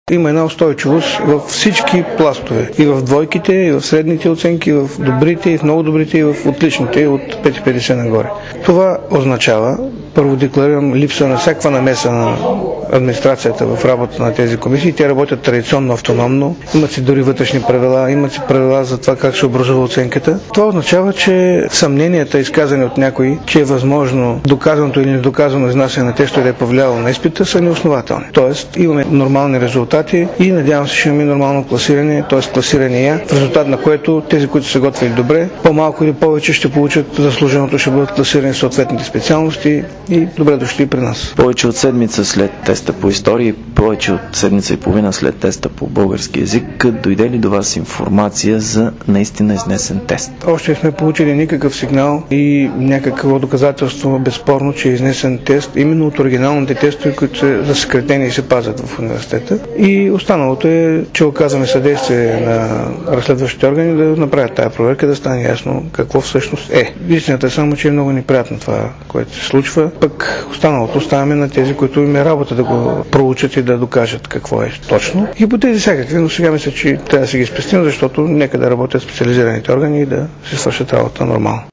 Има една устойчивост във всички пластове. И в двойките, и в средните оценки, и в добрите, и в много добрите, и в отличните, от 5,50 нагоре. Това означава, първо декларирам липса на всякаква намеса на администрацията в работа на тези комисии. Те работят традиционно автономно, имат си дори вътрешни правила, имат си правила за това как се образува оценката. Това означава, че съмненията, изказани от някои, че е възможно доказаното или недоказано изнасяне на тестове да е повлияло на изпита, са неоснователни. Тоест, имаме нормални резултати и надявам се, ще имаме нормално класиране, т.е. класирания, в резултат на което тези, които са готвили добре, по-малко или повече ще получат заслуженото, ще бъдат класирани съответните специалности и добре дошли при нас. Повече от седмица след теста по история, повече от седмица и половина след теста по български език, дойде ли до вас информация за наистина изнесен тест? Още сме получили никакъв сигнал и някакво доказателство безспорно, че е изнесен тест именно от оригиналните тестове, които са засекретени и се пазят в университета. И останалото е, че оказваме съдействие на разследващите органи да направят тая проверка, да стане ясно какво всъщност е. Истината е само, че е много неприятно това, което се случва. Пък останалото оставяме на тези, които им е работа да го проучат и да докажат какво е точно. Хипотези всякакви, но сега мисля, че трябва да си ги спестим, защото нека да работят специализираните органи и да се свършат работа нормално.